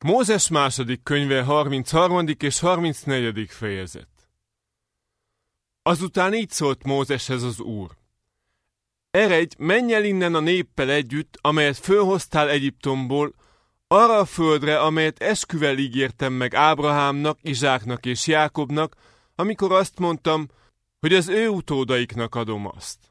Mózes második könyve 33. és 34. fejezet. Azután így szólt Mózeshez az Úr. Eredj, menj el innen a néppel együtt, amelyet fölhoztál Egyiptomból, arra a földre, amelyet esküvel ígértem meg Ábrahámnak, Izsáknak és Jákobnak, amikor azt mondtam, hogy az ő utódaiknak adom azt.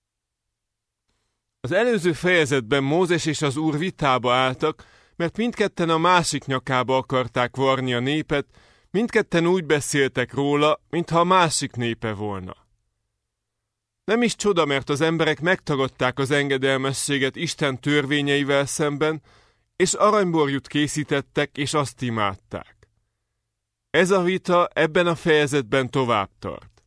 Az előző fejezetben Mózes és az Úr vitába álltak, mert mindketten a másik nyakába akarták varni a népet, mindketten úgy beszéltek róla, mintha a másik népe volna. Nem is csoda, mert az emberek megtagadták az engedelmességet Isten törvényeivel szemben, és aranyborjút készítettek, és azt imádták. Ez a vita ebben a fejezetben tovább tart.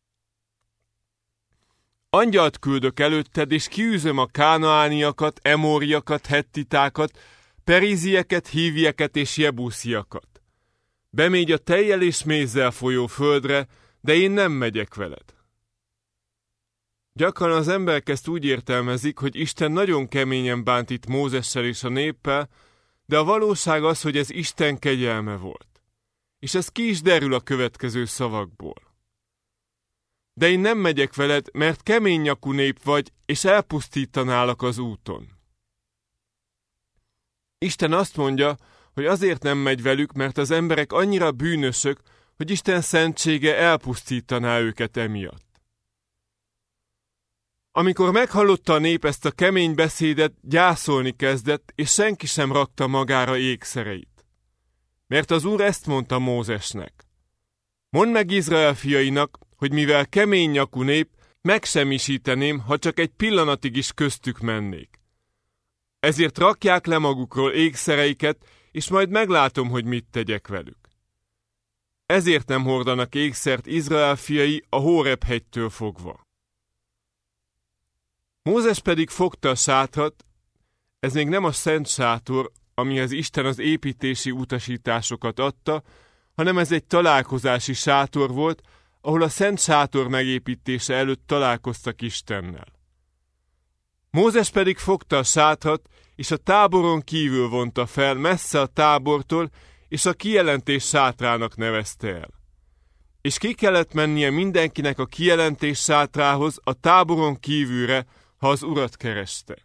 Angyalt küldök előtted, és kiűzöm a kánaániakat, emóriakat, hettitákat, perízieket, hívieket és jebusziakat. Bemégy a tejjel és mézzel folyó földre, de én nem megyek veled. Gyakran az emberek ezt úgy értelmezik, hogy Isten nagyon keményen bánt itt Mózessel és a néppel, de a valóság az, hogy ez Isten kegyelme volt. És ez ki is derül a következő szavakból. De én nem megyek veled, mert kemény nyakú nép vagy, és elpusztítanálak az úton. Isten azt mondja, hogy azért nem megy velük, mert az emberek annyira bűnösök, hogy Isten szentsége elpusztítaná őket emiatt. Amikor meghallotta a nép ezt a kemény beszédet, gyászolni kezdett, és senki sem rakta magára ékszereit. Mert az Úr ezt mondta Mózesnek. Mondd meg Izrael fiainak, hogy mivel kemény nyakú nép, megsemmisíteném, ha csak egy pillanatig is köztük mennék. Ezért rakják le magukról ékszereiket, és majd meglátom, hogy mit tegyek velük. Ezért nem hordanak ékszert Izrael fiai a Hóreb hegytől fogva. Mózes pedig fogta a sátrat, ez még nem a szent sátor, amihez Isten az építési utasításokat adta, hanem ez egy találkozási sátor volt, ahol a szent sátor megépítése előtt találkoztak Istennel. Mózes pedig fogta a sátrat, és a táboron kívül vonta fel, messze a tábortól, és a kijelentés sátrának nevezte el. És ki kellett mennie mindenkinek a kijelentés sátrához a táboron kívülre, ha az Urat kereste.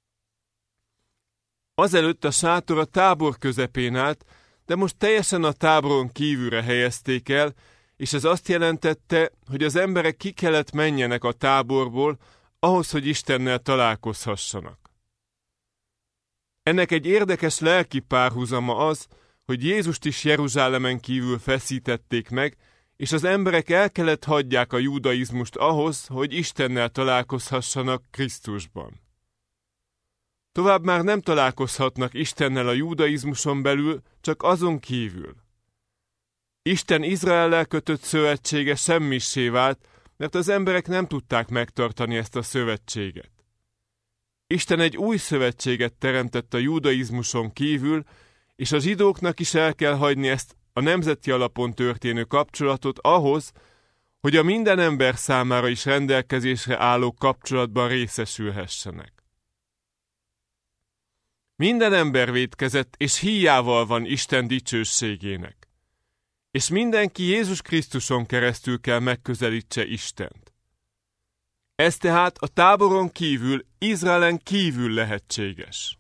Azelőtt a sátor a tábor közepén állt, de most teljesen a táboron kívülre helyezték el, és ez azt jelentette, hogy az emberek ki kellett menjenek a táborból, ahhoz, hogy Istennel találkozhassanak. Ennek egy érdekes lelki párhuzama az, hogy Jézust is Jeruzsálemen kívül feszítették meg, és az emberek el kellett hagyják a judaizmust ahhoz, hogy Istennel találkozhassanak Krisztusban. Tovább már nem találkozhatnak Istennel a judaizmuson belül, csak azon kívül. Isten Izraellel kötött szövetsége semmissé vált, mert az emberek nem tudták megtartani ezt a szövetséget. Isten egy új szövetséget teremtett a judaizmuson kívül, és a zsidóknak is el kell hagyni ezt a nemzeti alapon történő kapcsolatot ahhoz, hogy a minden ember számára is rendelkezésre álló kapcsolatban részesülhessenek. Minden ember vétkezett, és híjával van Isten dicsőségének. És mindenki Jézus Krisztuson keresztül kell megközelítse Istent. Ez tehát a táboron kívül, Izraelen kívül lehetséges.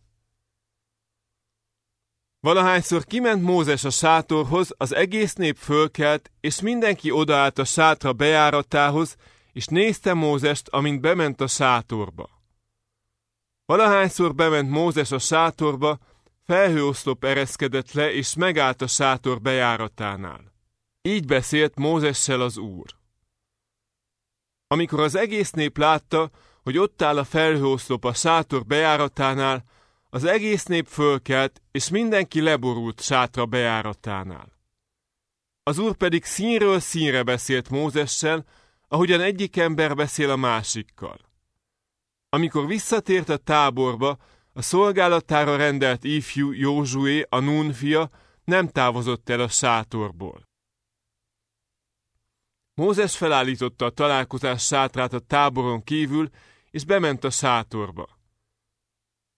Valahányszor kiment Mózes a sátorhoz, az egész nép fölkelt, és mindenki odaállt a sátra bejáratához, és nézte Mózest, amint bement a sátorba. Valahányszor bement Mózes a sátorba, felhőoszlop ereszkedett le, és megállt a sátor bejáratánál. Így beszélt Mózessel az Úr. Amikor az egész nép látta, hogy ott áll a felhőoszlop a sátor bejáratánál, az egész nép fölkelt, és mindenki leborult sátra bejáratánál. Az Úr pedig színről színre beszélt Mózessel, ahogyan egyik ember beszél a másikkal. Amikor visszatért a táborba, a szolgálatára rendelt ifjú Józsué, a Nun fia, nem távozott el a sátorból. Mózes felállította a találkozás sátrát a táboron kívül, és bement a sátorba.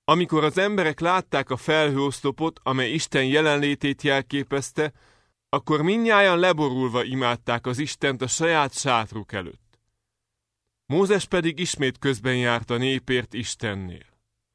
Amikor az emberek látták a felhőoszlopot, amely Isten jelenlétét jelképezte, akkor mindnyájan leborulva imádták az Istent a saját sátruk előtt. Mózes pedig ismét közben járt a népért Istennél.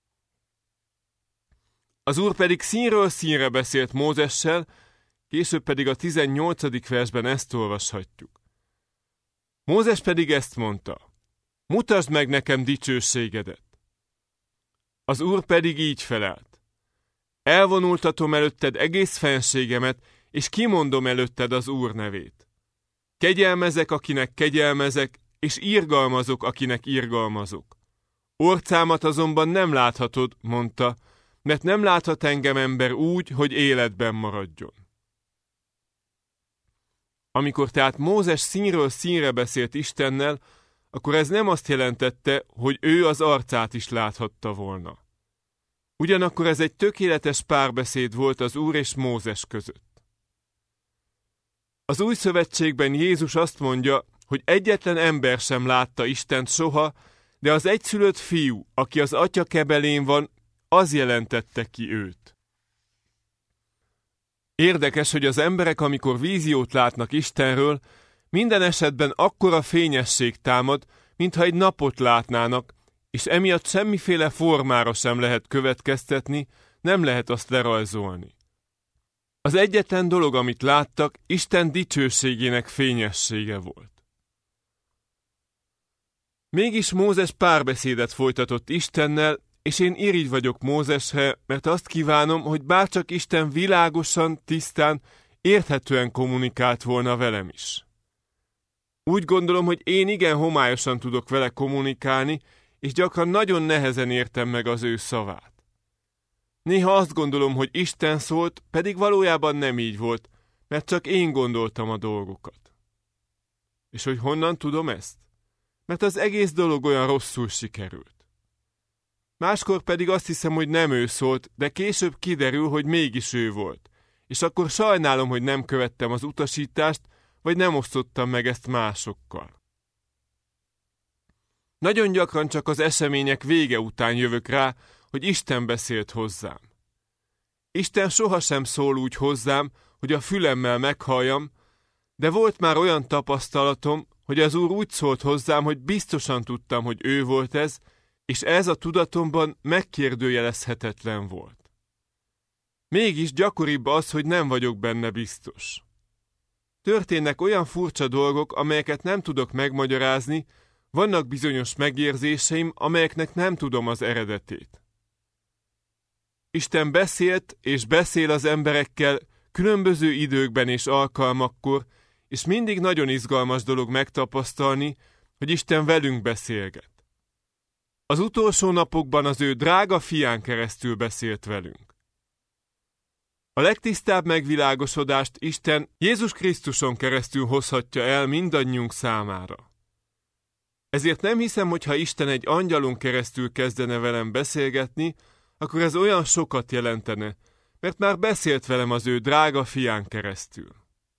Az Úr pedig színről színre beszélt Mózessel, később pedig a 18. versben ezt olvashatjuk. Mózes pedig ezt mondta: mutasd meg nekem dicsőségedet. Az Úr pedig így felelt: elvonultatom előtted egész fenségemet, és kimondom előtted az Úr nevét. Kegyelmezek, akinek kegyelmezek, és irgalmazok, akinek irgalmazok. Orcámat azonban nem láthatod, mondta, mert nem láthat engem ember úgy, hogy életben maradjon. Amikor tehát Mózes színről színre beszélt Istennel, akkor ez nem azt jelentette, hogy ő az arcát is láthatta volna. Ugyanakkor ez egy tökéletes párbeszéd volt az Úr és Mózes között. Az Új Szövetségben Jézus azt mondja, hogy egyetlen ember sem látta Istent soha, de az egyszülött fiú, aki az atya kebelén van, az jelentette ki őt. Érdekes, hogy az emberek, amikor víziót látnak Istenről, minden esetben akkora fényesség támad, mintha egy napot látnának, és emiatt semmiféle formára sem lehet következtetni, nem lehet azt lerajzolni. Az egyetlen dolog, amit láttak, Isten dicsőségének fényessége volt. Mégis Mózes párbeszédet folytatott Istennel, és én irigy vagyok Mózesre, mert azt kívánom, hogy bárcsak Isten világosan, tisztán, érthetően kommunikált volna velem is. Úgy gondolom, hogy én igen homályosan tudok vele kommunikálni, és gyakran nagyon nehezen értem meg az ő szavát. Néha azt gondolom, hogy Isten szólt, pedig valójában nem így volt, mert csak én gondoltam a dolgokat. És hogy honnan tudom ezt? Mert az egész dolog olyan rosszul sikerült. Máskor pedig azt hiszem, hogy nem ő szólt, de később kiderül, hogy mégis ő volt, és akkor sajnálom, hogy nem követtem az utasítást, vagy nem osztottam meg ezt másokkal. Nagyon gyakran csak az események vége után jövök rá, hogy Isten beszélt hozzám. Isten sohasem szól úgy hozzám, hogy a fülemmel meghalljam, de volt már olyan tapasztalatom, hogy az Úr úgy szólt hozzám, hogy biztosan tudtam, hogy ő volt ez, és ez a tudatomban megkérdőjelezhetetlen volt. Mégis gyakoribb az, hogy nem vagyok benne biztos. Történnek olyan furcsa dolgok, amelyeket nem tudok megmagyarázni, vannak bizonyos megérzéseim, amelyeknek nem tudom az eredetét. Isten beszélt és beszél az emberekkel különböző időkben és alkalmakkor, és mindig nagyon izgalmas dolog megtapasztalni, hogy Isten velünk beszélget. Az utolsó napokban az ő drága fián keresztül beszélt velünk. A legtisztább megvilágosodást Isten Jézus Krisztuson keresztül hozhatja el mindannyiunk számára. Ezért nem hiszem, hogy ha Isten egy angyalon keresztül kezdene velem beszélgetni, akkor ez olyan sokat jelentene, mert már beszélt velem az ő drága fián keresztül.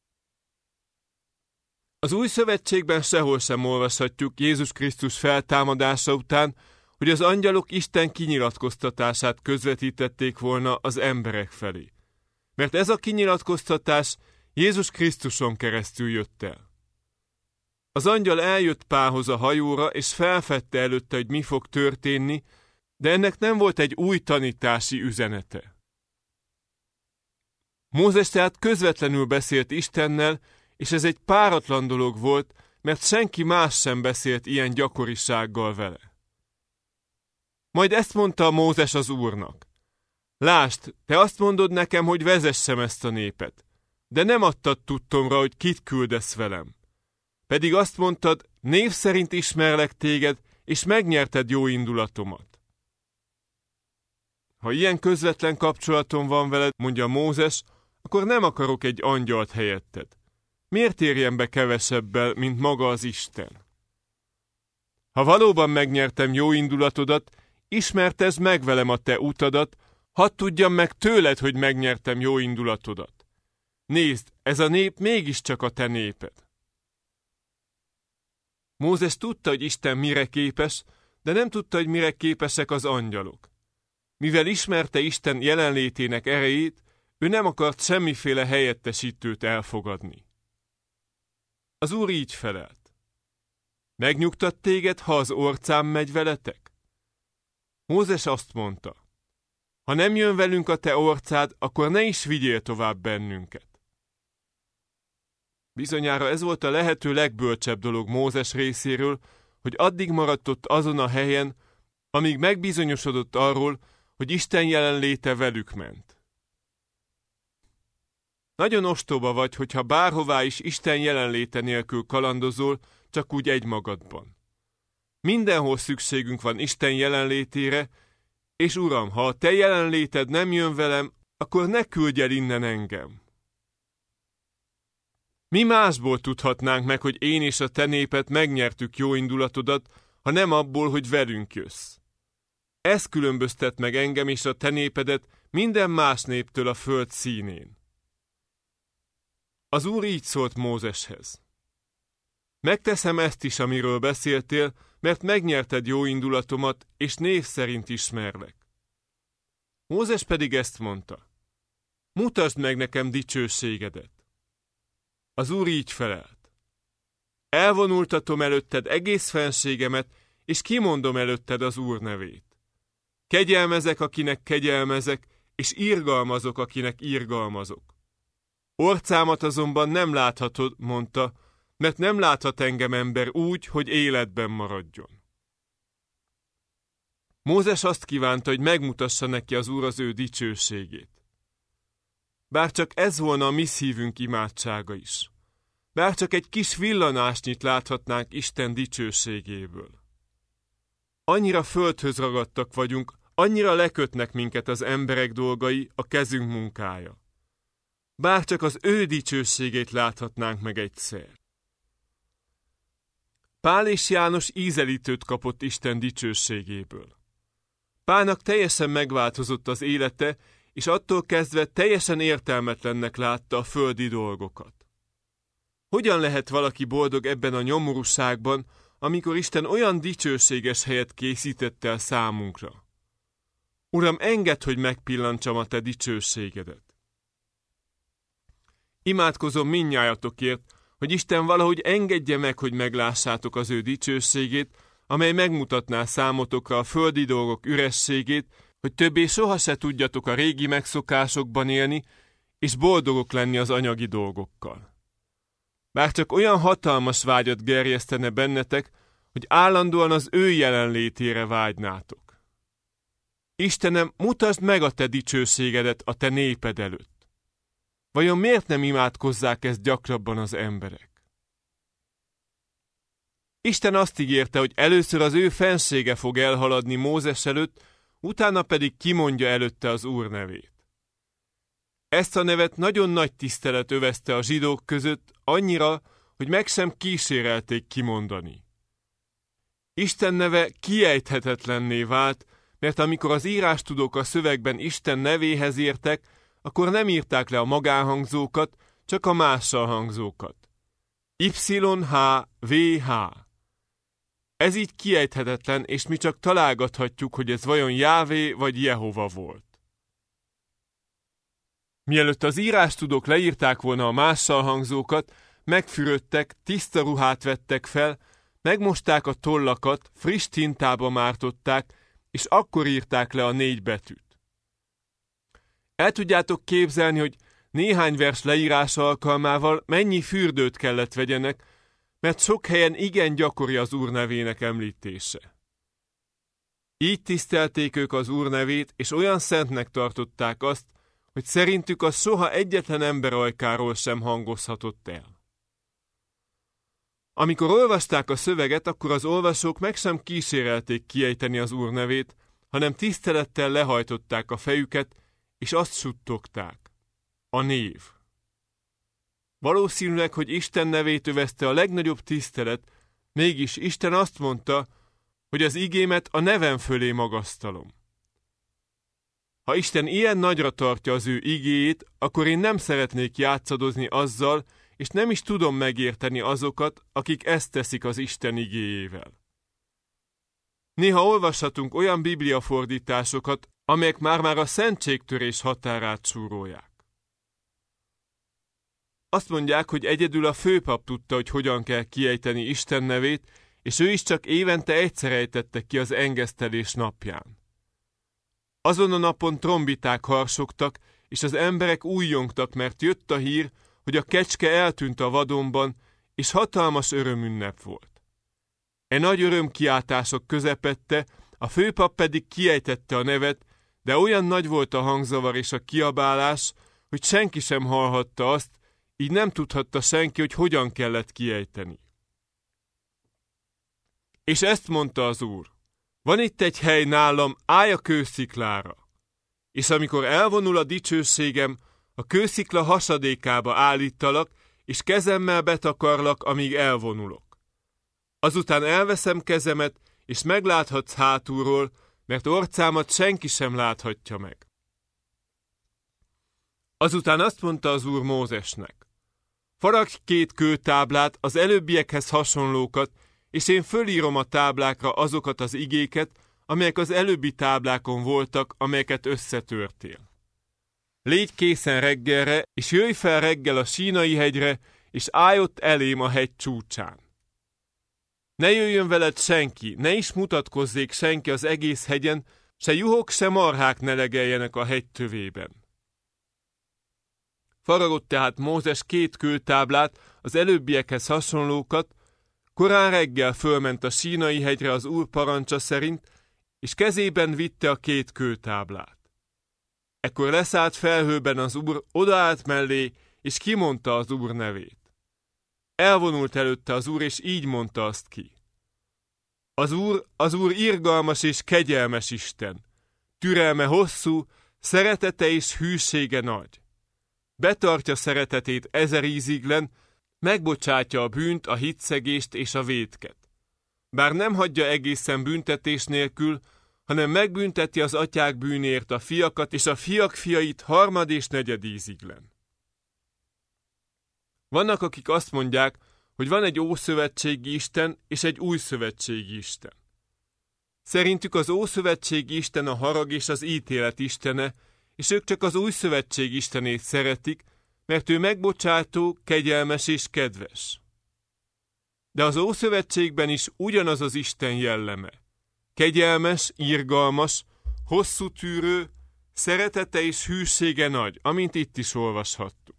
Az Új Szövetségben sehol sem olvashatjuk Jézus Krisztus feltámadása után, hogy az angyalok Isten kinyilatkoztatását közvetítették volna az emberek felé. Mert ez a kinyilatkoztatás Jézus Krisztuson keresztül jött el. Az angyal eljött Pálhoz a hajóra, és felfedte előtte, hogy mi fog történni, de ennek nem volt egy új tanítási üzenete. Mózes tehát közvetlenül beszélt Istennel, és ez egy páratlan dolog volt, mert senki más sem beszélt ilyen gyakorisággal vele. Majd ezt mondta Mózes az Úrnak: lásd, te azt mondod nekem, hogy vezessem ezt a népet, de nem adtad tudtomra, hogy kit küldesz velem. Pedig azt mondtad, név szerint ismerlek téged, és megnyerted jó indulatomat. Ha ilyen közvetlen kapcsolatom van veled, mondja Mózes, akkor nem akarok egy angyalt helyetted. Miért érjen be kevesebbel, mint maga az Isten? Ha valóban megnyertem jó indulatodat, ismertesd meg velem a te utadat, hadd tudjam meg tőled, hogy megnyertem jó indulatodat. Nézd, ez a nép mégiscsak a te néped. Mózes tudta, hogy Isten mire képes, de nem tudta, hogy mire képesek az angyalok. Mivel ismerte Isten jelenlétének erejét, ő nem akart semmiféle helyettesítőt elfogadni. Az Úr így felelt: megnyugtat téged, ha az orcám megy veletek? Mózes azt mondta: ha nem jön velünk a te orcád, akkor ne is vigyél tovább bennünket. Bizonyára ez volt a lehető legbölcsebb dolog Mózes részéről, hogy addig maradt ott azon a helyen, amíg megbizonyosodott arról, hogy Isten jelenléte velük ment. Nagyon ostoba vagy, hogyha bárhová is Isten jelenléte nélkül kalandozol, csak úgy egymagadban. Mindenhol szükségünk van Isten jelenlétére, és Uram, ha a te jelenléted nem jön velem, akkor ne küldj el innen engem. Mi másból tudhatnánk meg, hogy én és a te néped megnyertük jó indulatodat, ha nem abból, hogy velünk jössz? Ez különböztet meg engem és a te népedet minden más néptől a föld színén. Az Úr így szólt Mózeshez: megteszem ezt is, amiről beszéltél, mert megnyerted jó indulatomat, és név szerint ismerlek. Mózes pedig ezt mondta: mutasd meg nekem dicsőségedet. Az Úr így felelt: elvonultatom előtted egész fenségemet, és kimondom előtted az Úr nevét. Kegyelmezek, akinek kegyelmezek, és irgalmazok, akinek irgalmazok. Orcámat azonban nem láthatod, mondta, mert nem láthat engem ember úgy, hogy életben maradjon. Mózes azt kívánta, hogy megmutassa neki az Úr az ő dicsőségét. Bár csak ez volna a mi szívünk imádsága is. Bár csak egy kis villanásnyit láthatnánk Isten dicsőségéből. Annyira földhöz ragadtak vagyunk, annyira lekötnek minket az emberek dolgai, a kezünk munkája. Bár csak az ő dicsőségét láthatnánk meg egyszer. Pál és János ízelítőt kapott Isten dicsőségéből. Pálnak teljesen megváltozott az élete, és attól kezdve teljesen értelmetlennek látta a földi dolgokat. Hogyan lehet valaki boldog ebben a nyomorúságban, amikor Isten olyan dicsőséges helyet készített el számunkra? Uram, engedd, hogy megpillantsam a te dicsőségedet. Imádkozom mindnyájatokért, hogy Isten valahogy engedje meg, hogy meglássátok az ő dicsőségét, amely megmutatná számotokra a földi dolgok ürességét, hogy többé soha se tudjatok a régi megszokásokban élni, és boldogok lenni az anyagi dolgokkal. Bár csak olyan hatalmas vágyat gerjesztene bennetek, hogy állandóan az ő jelenlétére vágynátok. Istenem, mutasd meg a te dicsőségedet a te néped előtt. Vajon miért nem imádkozzák ezt gyakrabban az emberek? Isten azt ígérte, hogy először az ő fensége fog elhaladni Mózes előtt, utána pedig kimondja előtte az Úr nevét. Ezt a nevet nagyon nagy tisztelet övezte a zsidók között, annyira, hogy meg sem kísérelték kimondani. Isten neve kiejthetetlenné vált, mert amikor az írástudók a szövegben Isten nevéhez értek, akkor nem írták le a magánhangzókat, csak a mással hangzókat. YHVH. Ez így kiejthetetlen, és mi csak találgathatjuk, hogy ez vajon Jávé vagy Jehova volt. Mielőtt az írástudók leírták volna a mással hangzókat, megfürödtek, tiszta ruhát vettek fel, megmosták a tollakat, friss tintába mártották, és akkor írták le a 4 betűt. El tudjátok képzelni, hogy néhány vers leírása alkalmával mennyi fürdőt kellett vegyenek, mert sok helyen igen gyakori az Úr nevének említése. Így tisztelték ők az Úr nevét, és olyan szentnek tartották azt, hogy szerintük az soha egyetlen ember ajkáról sem hangozhatott el. Amikor olvasták a szöveget, akkor az olvasók meg sem kísérelték kiejteni az Úr nevét, hanem tisztelettel lehajtották a fejüket, és azt suttogták: a név. Valószínűleg, hogy Isten nevét övezte a legnagyobb tisztelet, mégis Isten azt mondta, hogy az igémet a nevem fölé magasztalom. Ha Isten ilyen nagyra tartja az ő igéjét, akkor én nem szeretnék játszadozni azzal, és nem is tudom megérteni azokat, akik ezt teszik az Isten igéjével. Néha olvashatunk olyan bibliafordításokat, amelyek már-már a szentségtörés határát súrolják. Azt mondják, hogy egyedül a főpap tudta, hogy hogyan kell kiejteni Isten nevét, és ő is csak évente egyszer ejtette ki az engesztelés napján. Azon a napon trombiták harsogtak, és az emberek újjongtak, mert jött a hír, hogy a kecske eltűnt a vadonban, és hatalmas örömünnep volt. Nagy örömkiáltások közepette, a főpap pedig kiejtette a nevet, de olyan nagy volt a hangzavar és a kiabálás, hogy senki sem hallhatta azt, így nem tudhatta senki, hogy hogyan kellett kiejteni. És ezt mondta az Úr: van itt egy hely nálam, állj a kősziklára. És amikor elvonul a dicsőségem, a kőszikla hasadékába állítalak, és kezemmel betakarlak, amíg elvonulok. Azután elveszem kezemet, és megláthatsz hátulról, mert orcámat senki sem láthatja meg. Azután azt mondta az Úr Mózesnek: faragj 2 kőtáblát, az előbbiekhez hasonlókat, és én fölírom a táblákra azokat az igéket, amelyek az előbbi táblákon voltak, amelyeket összetörtél. Légy készen reggelre, és jöjj fel reggel a Sínai hegyre, és állj ott elém a hegy csúcsán. Ne jöjjön veled senki, ne is mutatkozzék senki az egész hegyen, se juhok, se marhák ne legeljenek a hegy tövében. Faragott tehát Mózes 2 kőtáblát, az előbbiekhez hasonlókat, korán reggel fölment a Sínai hegyre az Úr parancsa szerint, és kezében vitte a 2 kőtáblát. Ekkor leszállt felhőben az Úr, odaállt mellé, és kimondta az Úr nevét. Elvonult előtte az Úr, és így mondta azt ki: Az Úr irgalmas és kegyelmes Isten, türelme hosszú, szeretete és hűsége nagy. Betartja szeretetét 1000 íziglen, megbocsátja a bűnt, a hitszegést és a vétket. Bár nem hagyja egészen büntetés nélkül, hanem megbünteti az atyák bűnért a fiakat és a fiak fiait 3. és 4. íziglen. Vannak, akik azt mondják, hogy van egy ószövetségi Isten és egy újszövetségi Isten. Szerintük az ószövetségi Isten a harag és az ítélet istene, és ők csak az újszövetség istenét szeretik, mert ő megbocsátó, kegyelmes és kedves. De az Ószövetségben is ugyanaz az Isten jelleme. Kegyelmes, irgalmas, hosszú tűrő, szeretete és hűsége nagy, amint itt is olvashattuk.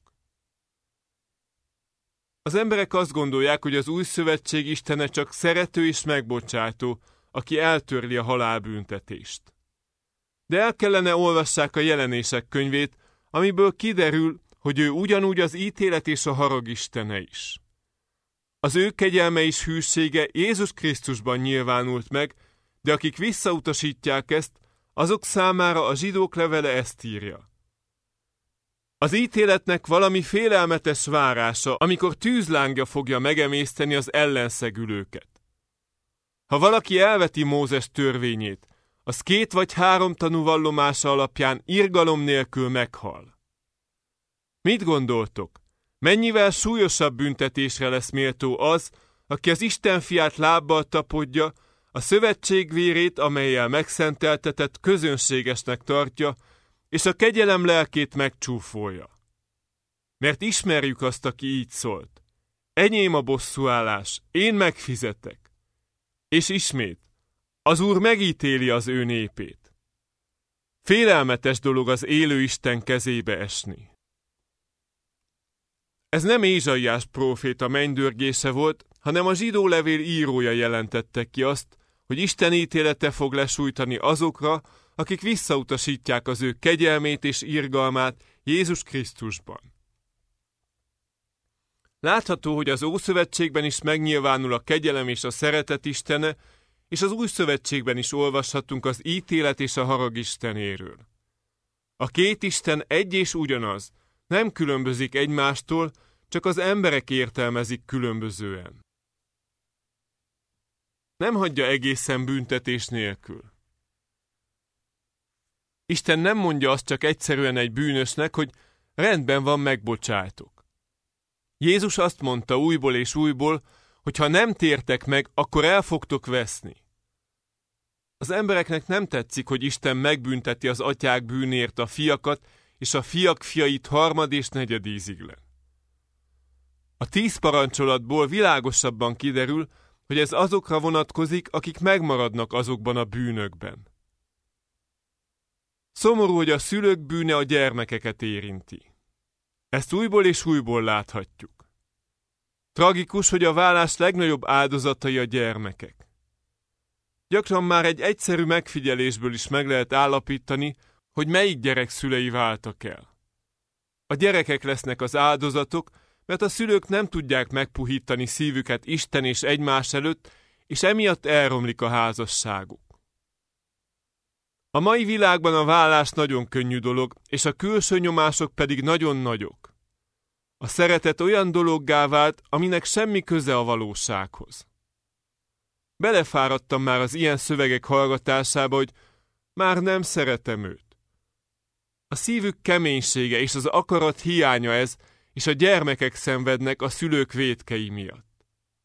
Az emberek azt gondolják, hogy az Újszövetség Istene csak szerető és megbocsátó, aki eltörli a halálbüntetést. De el kellene olvassák a Jelenések könyvét, amiből kiderül, hogy ő ugyanúgy az ítélet és a harag istene is. Az ő kegyelme és hűsége Jézus Krisztusban nyilvánult meg, de akik visszautasítják ezt, azok számára a Zsidók levele ezt írja: az ítéletnek valami félelmetes várása, amikor tűzlángja fogja megemészteni az ellenszegülőket. Ha valaki elveti Mózes törvényét, az 2 vagy 3 tanúvallomása alapján irgalom nélkül meghal. Mit gondoltok? Mennyivel súlyosabb büntetésre lesz méltó az, aki az Isten fiát lábbal tapodja, a szövetség vérét, amellyel megszenteltetett, közönségesnek tartja, és a kegyelem lelkét megcsúfolja. Mert ismerjük azt, aki így szólt: enyém a bosszúállás, én megfizetek. És ismét, az Úr megítéli az ő népét. Félelmetes dolog az élő Isten kezébe esni. Ez nem Ézsaiás próféta mennydörgése volt, hanem a zsidó levél írója jelentette ki azt, hogy Isten ítélete fog lesújtani azokra, akik visszautasítják az ő kegyelmét és irgalmát Jézus Krisztusban. Látható, hogy az Ószövetségben is megnyilvánul a kegyelem és a szeretet istene, és az Újszövetségben is olvashatunk az ítélet és a harag istenéről. A 2 Isten egy és ugyanaz, nem különbözik egymástól, csak az emberek értelmezik különbözően. Nem hagyja egészen büntetés nélkül. Isten nem mondja azt csak egyszerűen egy bűnösnek, hogy rendben van, megbocsájtok. Jézus azt mondta újból és újból, hogy ha nem tértek meg, akkor el fogtok veszni. Az embereknek nem tetszik, hogy Isten megbünteti az atyák bűnért a fiakat, és a fiak fiait harmad és negyed íziglen. A 10 parancsolatból világosabban kiderül, hogy ez azokra vonatkozik, akik megmaradnak azokban a bűnökben. Szomorú, hogy a szülők bűne a gyermekeket érinti. Ezt újból és újból láthatjuk. Tragikus, hogy a válás legnagyobb áldozatai a gyermekek. Gyakran már egy egyszerű megfigyelésből is meg lehet állapítani, hogy melyik gyerek szülei váltak el. A gyerekek lesznek az áldozatok, mert a szülők nem tudják megpuhítani szívüket Isten és egymás előtt, és emiatt elromlik a házasságuk. A mai világban a válás nagyon könnyű dolog, és a külső nyomások pedig nagyon nagyok. A szeretet olyan dologgá vált, aminek semmi köze a valósághoz. Belefáradtam már az ilyen szövegek hallgatásába, hogy már nem szeretem őt. A szívük keménysége és az akarat hiánya ez, és a gyermekek szenvednek a szülők vétkei miatt.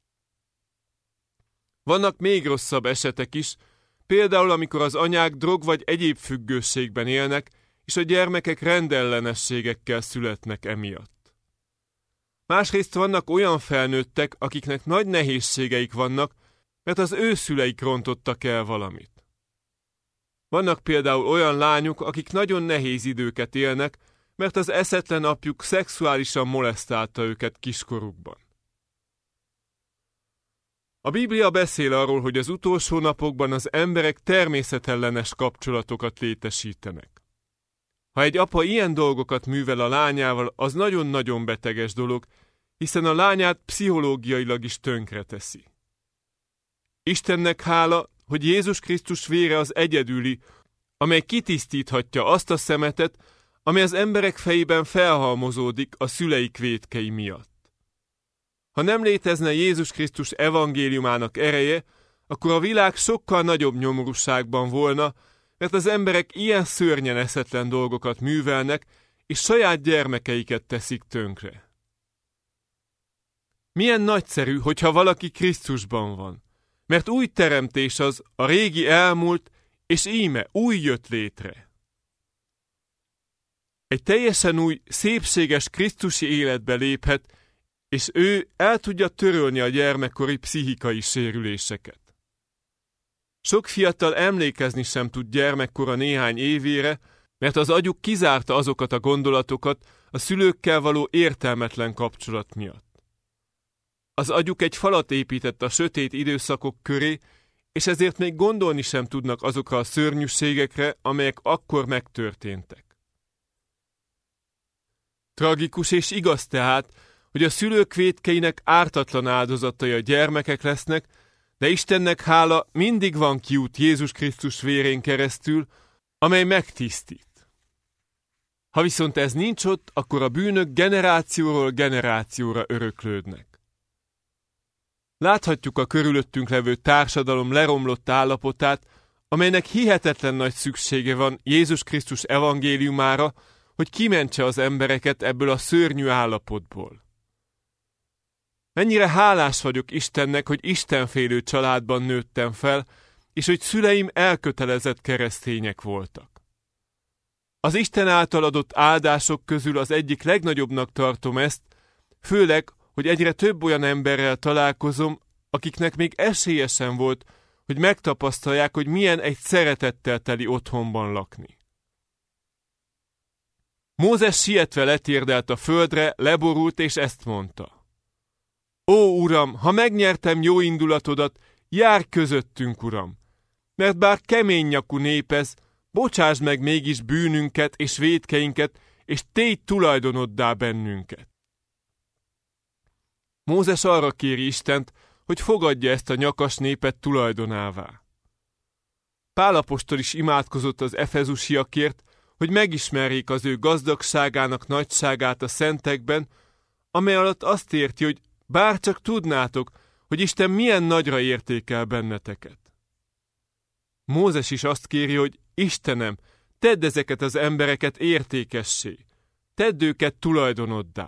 Vannak még rosszabb esetek is, például amikor az anyák drog vagy egyéb függőségben élnek, és a gyermekek rendellenességekkel születnek emiatt. Másrészt vannak olyan felnőttek, akiknek nagy nehézségeik vannak, mert az ő szüleik rontottak el valamit. Vannak például olyan lányok, akik nagyon nehéz időket élnek, mert az eszetlen apjuk szexuálisan molesztálta őket kiskorukban. A Biblia beszél arról, hogy az utolsó napokban az emberek természetellenes kapcsolatokat létesítenek. Ha egy apa ilyen dolgokat művel a lányával, az nagyon-nagyon beteges dolog, hiszen a lányát pszichológiailag is tönkreteszi. Istennek hála, hogy Jézus Krisztus vére az egyedüli, amely kitisztíthatja azt a szemetet, ami az emberek fejében felhalmozódik a szüleik vétkei miatt. Ha nem létezne Jézus Krisztus evangéliumának ereje, akkor a világ sokkal nagyobb nyomorúságban volna, mert az emberek ilyen szörnyen eszetlen dolgokat művelnek, és saját gyermekeiket teszik tönkre. Milyen nagyszerű, hogyha valaki Krisztusban van, mert új teremtés az, a régi elmúlt, és íme új jött létre. Egy teljesen új, szépséges krisztusi életbe léphet, és ő el tudja törölni a gyermekkori pszichikai sérüléseket. Sok fiatal emlékezni sem tud gyermekkora néhány évére, mert az agyuk kizárta azokat a gondolatokat a szülőkkel való értelmetlen kapcsolat miatt. Az agyuk egy falat épített a sötét időszakok köré, és ezért még gondolni sem tudnak azokra a szörnyűségekre, amelyek akkor megtörténtek. Tragikus és igaz tehát, hogy a szülők vétkeinek ártatlan áldozatai a gyermekek lesznek, de Istennek hála mindig van kiút Jézus Krisztus vérén keresztül, amely megtisztít. Ha viszont ez nincs ott, akkor a bűnök generációról generációra öröklődnek. Láthatjuk a körülöttünk levő társadalom leromlott állapotát, amelynek hihetetlen nagy szüksége van Jézus Krisztus evangéliumára, hogy kimentse az embereket ebből a szörnyű állapotból. Mennyire hálás vagyok Istennek, hogy istenfélő családban nőttem fel, és hogy szüleim elkötelezett keresztények voltak. Az Isten által adott áldások közül az egyik legnagyobbnak tartom ezt, főleg, hogy egyre több olyan emberrel találkozom, akiknek még esélye sem volt, hogy megtapasztalják, hogy milyen egy szeretettel teli otthonban lakni. Mózes sietve letérdelt a földre, leborult és ezt mondta: Ó, Uram, ha megnyertem jó indulatodat, járj közöttünk, Uram, mert bár kemény nyakú nép ez, bocsásd meg mégis bűnünket és vétkeinket, és tégy tulajdonoddá bennünket. Mózes arra kéri Istent, hogy fogadja ezt a nyakas népet tulajdonává. Pál apostol is imádkozott az efezusiakért, hogy megismerjék az ő gazdagságának nagyságát a szentekben, amely alatt azt érti, hogy bár csak tudnátok, hogy Isten milyen nagyra értékel benneteket. Mózes is azt kéri, hogy Istenem, tedd ezeket az embereket értékessé, tedd őket tulajdonoddá.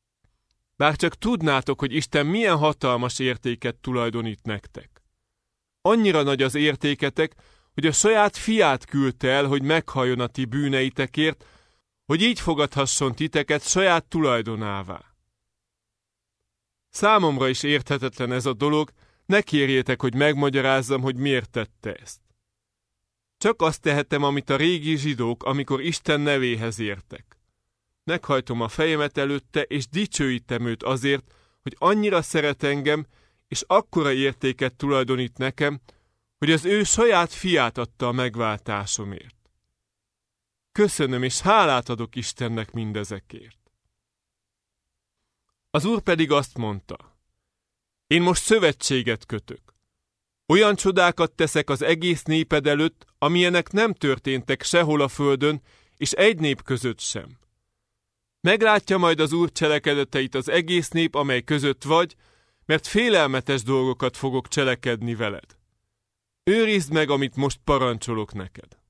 Bár csak tudnátok, hogy Isten milyen hatalmas értéket tulajdonít nektek. Annyira nagy az értéketek, hogy a saját fiát küldte el, hogy meghalljon a ti bűneitekért, hogy így fogadhasson titeket saját tulajdonává. Számomra is érthetetlen ez a dolog, ne kérjétek, hogy megmagyarázzam, hogy miért tette ezt. Csak azt tehetem, amit a régi zsidók, amikor Isten nevéhez értek. Meghajtom a fejemet előtte, és dicsőítem őt azért, hogy annyira szeret engem, és akkora értéket tulajdonít nekem, hogy az ő saját fiát adta a megváltásomért. Köszönöm, és hálát adok Istennek mindezekért. Az Úr pedig azt mondta: én most szövetséget kötök. Olyan csodákat teszek az egész néped előtt, amilyenek nem történtek sehol a földön, és egy nép között sem. Meglátja majd az Úr cselekedeteit az egész nép, amely között vagy, mert félelmetes dolgokat fogok cselekedni veled. Őrizd meg, amit most parancsolok neked.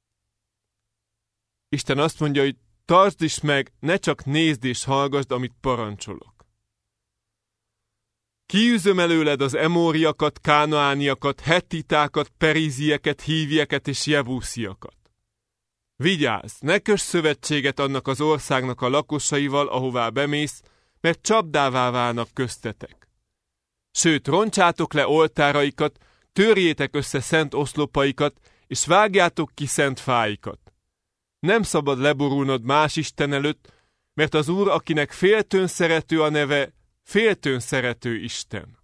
Isten azt mondja, hogy tartsd is meg, ne csak nézd és hallgasd, amit parancsolok. Kiűzöm előled az emóriakat, kánaániakat, hettitákat, perízieket, hívieket és jebúsziakat. Vigyázz, ne köss szövetséget annak az országnak a lakosaival, ahová bemész, mert csapdává válnak köztetek. Sőt, roncsátok le oltáraikat, törjétek össze szent oszlopaikat, és vágjátok ki szent fáikat. Nem szabad leborulnod más Isten előtt, mert az Úr, akinek féltőn szerető a neve, féltőn szerető Isten.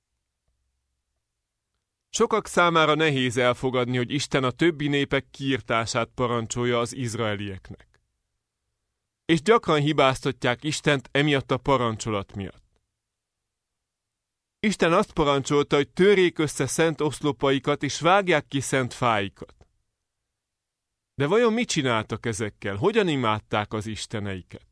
Sokak számára nehéz elfogadni, hogy Isten a többi népek kiirtását parancsolja az izraelieknek. És gyakran hibáztatják Istent emiatt a parancsolat miatt. Isten azt parancsolta, hogy törjék össze szent oszlopaikat, és vágják ki szent fáikat. De vajon mit csináltak ezekkel? Hogyan imádták az isteneiket?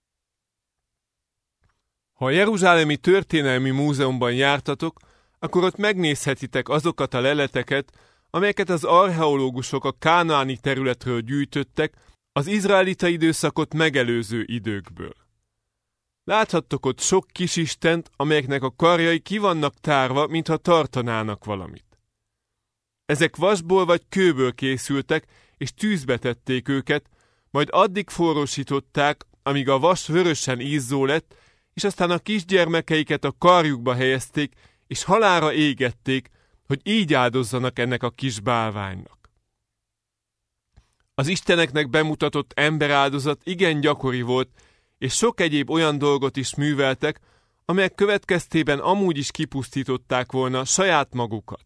Ha a Jeruzsálemi Történelmi Múzeumban jártatok, akkor ott megnézhetitek azokat a leleteket, amelyeket az archeológusok a kánaáni területről gyűjtöttek az izraelita időszakot megelőző időkből. Láthattok ott sok kisistent, amelyeknek a karjai ki vannak tárva, mintha tartanának valamit. Ezek vasból vagy kőből készültek, és tűzbe tették őket, majd addig forrósították, amíg a vas vörösen izzó lett, és aztán a kisgyermekeiket a karjukba helyezték, és halálra égették, hogy így áldozzanak ennek a kis bálványnak. Az isteneknek bemutatott emberáldozat igen gyakori volt, és sok egyéb olyan dolgot is műveltek, amelyek következtében amúgy is kipusztították volna saját magukat.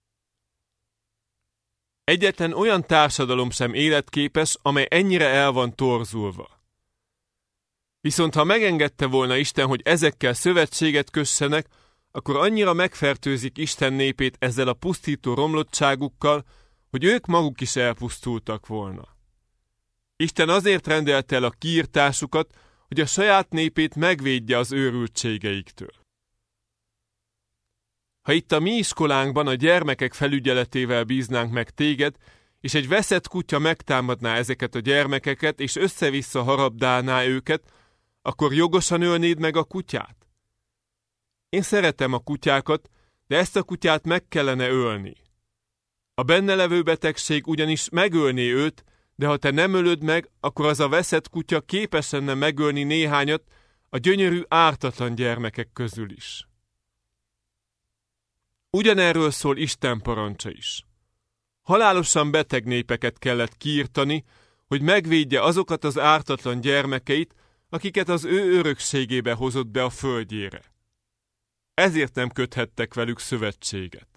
Egyetlen olyan társadalom sem életképes, amely ennyire el van torzulva. Viszont ha megengedte volna Isten, hogy ezekkel szövetséget kössenek, akkor annyira megfertőzik Isten népét ezzel a pusztító romlottságukkal, hogy ők maguk is elpusztultak volna. Isten azért rendelte el a kiirtásukat, hogy a saját népét megvédje az őrültségeiktől. Ha itt a mi iskolánkban a gyermekek felügyeletével bíznánk meg téged, és egy veszett kutya megtámadná ezeket a gyermekeket, és össze-vissza harabdálná őket, akkor jogosan ölnéd meg a kutyát? Én szeretem a kutyákat, de ezt a kutyát meg kellene ölni. A benne levő betegség ugyanis megölné őt, de ha te nem ölöd meg, akkor az a veszett kutya képes lenne megölni néhányat a gyönyörű ártatlan gyermekek közül is. Ugyanerről szól Isten parancsa is. Halálosan beteg népeket kellett kiirtani, hogy megvédje azokat az ártatlan gyermekeit, akiket az ő örökségébe hozott be a földjére. Ezért nem köthettek velük szövetséget.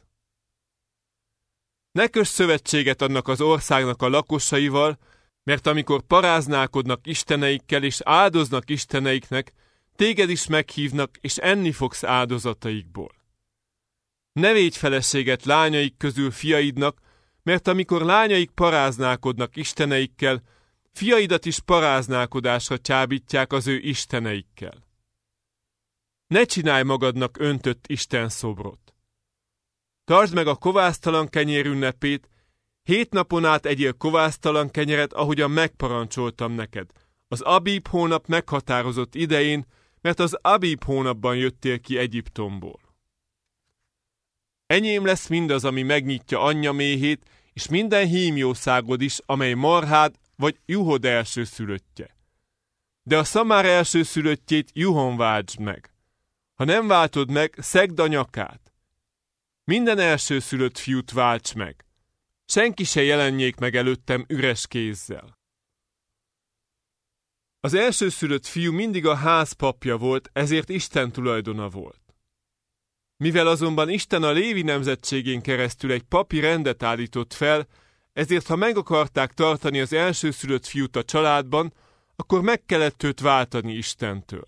Ne köss szövetséget annak az országnak a lakosaival, mert amikor paráználkodnak isteneikkel és áldoznak isteneiknek, téged is meghívnak, és enni fogsz áldozataikból. Ne védj feleséget lányaik közül fiaidnak, mert amikor lányaik paráználkodnak isteneikkel, fiaidat is paráználkodásra csábítják az ő isteneikkel. Ne csinálj magadnak öntött Isten szobrot. Tartsd meg a kovásztalan kenyér ünnepét, 7 napon át egyél kovásztalan kenyeret, ahogyan megparancsoltam neked, az Abíb hónap meghatározott idején, mert az Abíb hónapban jöttél ki Egyiptomból. Enyém lesz mindaz, ami megnyitja anyja méhét, és minden hímjószágod is, amely marhád vagy juhod elsőszülöttje. De a szamár elsőszülöttjét juhon váltsd meg. Ha nem váltod meg, szegd a nyakát. Minden elsőszülött fiút válts meg. Senki se jelenjék meg előttem üres kézzel. Az elsőszülött fiú mindig a ház papja volt, ezért Isten tulajdona volt. Mivel azonban Isten a Lévi nemzetségén keresztül egy papi rendet állított fel, ezért ha meg akarták tartani az elsőszülött fiút a családban, akkor meg kellett őt váltani Istentől.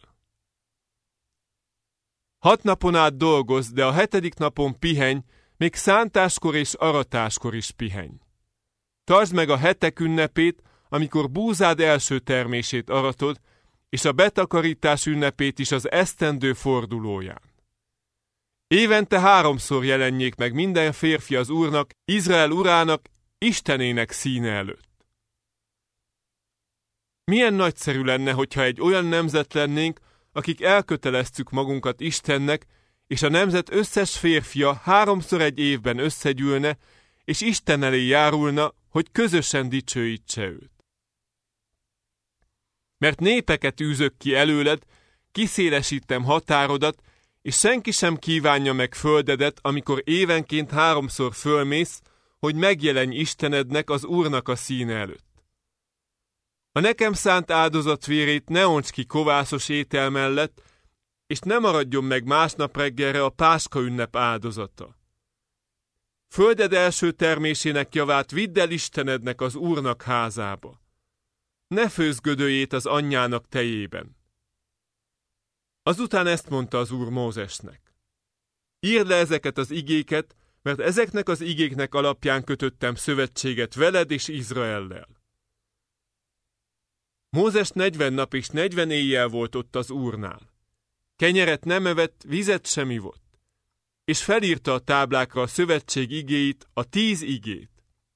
6 napon át dolgozz, de a 7. napon pihenj, még szántáskor és aratáskor is pihenj. Tartsd meg a hetek ünnepét, amikor búzád első termését aratod, és a betakarítás ünnepét is az esztendő fordulóján. Évente 3-szor jelenjék meg minden férfi az Úrnak, Izrael urának, Istenének színe előtt. Milyen nagyszerű lenne, hogyha egy olyan nemzet lennénk, akik elköteleztük magunkat Istennek, és a nemzet összes férfia 3-szor egy évben összegyűlne, és Isten elé járulna, hogy közösen dicsőítse őt. Mert népeket űzök ki előled, kiszélesítem határodat, és senki sem kívánja meg földedet, amikor évenként 3-szor fölmész, hogy megjelenj Istenednek, az Úrnak a színe előtt. A nekem szánt áldozat vérét ne onts ki kovászos étel mellett, és ne maradjon meg másnap reggelre a Páska ünnep áldozata. Földed első termésének javát vidd el Istenednek, az Úrnak házába. Ne főzz gödöjét az anyjának tejében. Azután ezt mondta az Úr Mózesnek. Írd le ezeket az igéket, mert ezeknek az igéknek alapján kötöttem szövetséget veled és Izraellel. Mózes 40 nap és 40 éjjel volt ott az Úrnál. Kenyeret nem evett, vizet sem ivott. És felírta a táblákra a szövetség igéit, a 10 igét.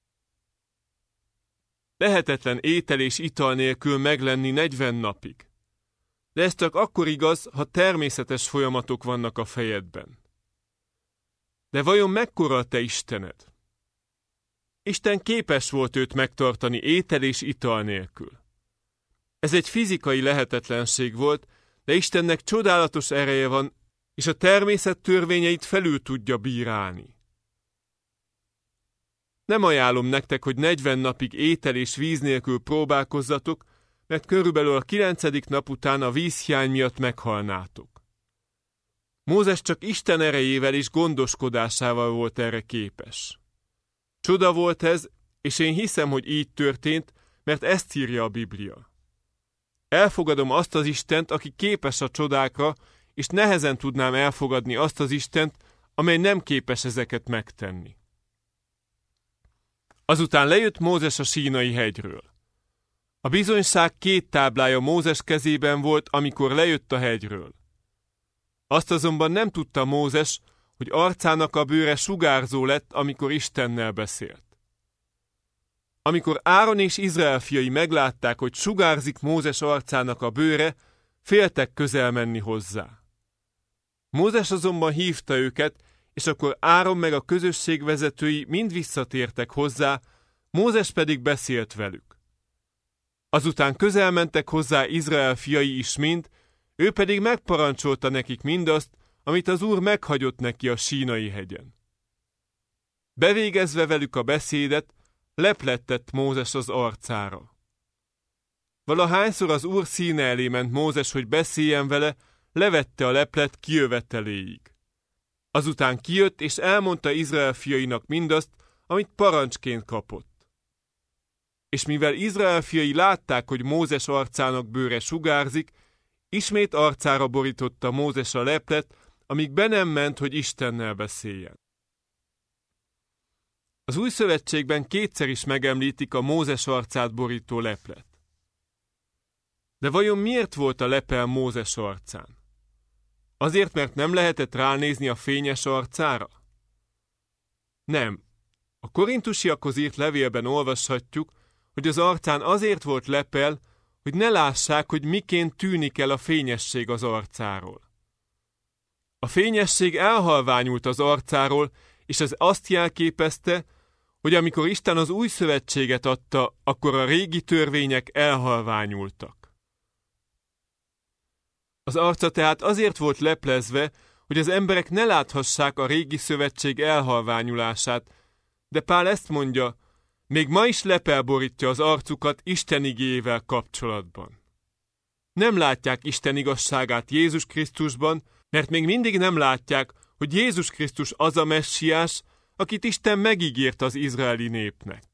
Lehetetlen étel és ital nélkül meglenni 40 napig. De ez csak akkor igaz, ha természetes folyamatok vannak a fejedben. De vajon mekkora a te Istened? Isten képes volt őt megtartani étel és ital nélkül. Ez egy fizikai lehetetlenség volt, de Istennek csodálatos ereje van, és a természet törvényeit felül tudja bírálni. Nem ajánlom nektek, hogy 40 napig étel és víz nélkül próbálkozzatok, mert körülbelül a 9. nap után a vízhiány miatt meghalnátok. Mózes csak Isten erejével és gondoskodásával volt erre képes. Csoda volt ez, és én hiszem, hogy így történt, mert ezt írja a Biblia. Elfogadom azt az Istent, aki képes a csodákra, és nehezen tudnám elfogadni azt az Istent, amely nem képes ezeket megtenni. Azután lejött Mózes a Sínai hegyről. A bizonyság 2 táblája Mózes kezében volt, amikor lejött a hegyről. Azt azonban nem tudta Mózes, hogy arcának a bőre sugárzó lett, amikor Istennel beszélt. Amikor Áron és Izrael fiai meglátták, hogy sugárzik Mózes arcának a bőre, féltek közel menni hozzá. Mózes azonban hívta őket, és akkor Áron meg a közösség vezetői mind visszatértek hozzá, Mózes pedig beszélt velük. Azután közel mentek hozzá Izrael fiai is mind, ő pedig megparancsolta nekik mindazt, amit az Úr meghagyott neki a Sínai hegyen. Bevégezve velük a beszédet, leplet tett Mózes az arcára. Valahányszor az Úr színe elé ment Mózes, hogy beszéljen vele, levette a leplet kijöveteléig. Azután kijött, és elmondta Izrael fiainak mindazt, amit parancsként kapott. És mivel Izrael fiai látták, hogy Mózes arcának bőre sugárzik, ismét arcára borította Mózes a leplet, amíg be nem ment, hogy Istennel beszéljen. Az Új Szövetségben 2-szer is megemlítik a Mózes arcát borító leplet. De vajon miért volt a lepel Mózes arcán? Azért, mert nem lehetett ránézni a fényes arcára? Nem. A korintusiakhoz írt levélben olvashatjuk, hogy az arcán azért volt lepel, hogy ne lássák, hogy miként tűnik el a fényesség az arcáról. A fényesség elhalványult az arcáról, és ez azt jelképezte, hogy amikor Isten az új szövetséget adta, akkor a régi törvények elhalványultak. Az arca tehát azért volt leplezve, hogy az emberek ne láthassák a régi szövetség elhalványulását, de Pál ezt mondja, még ma is lepel borítja az arcukat Isten igéjével kapcsolatban. Nem látják Isten igazságát Jézus Krisztusban, mert még mindig nem látják, hogy Jézus Krisztus az a messiás, akit Isten megígért az izraeli népnek.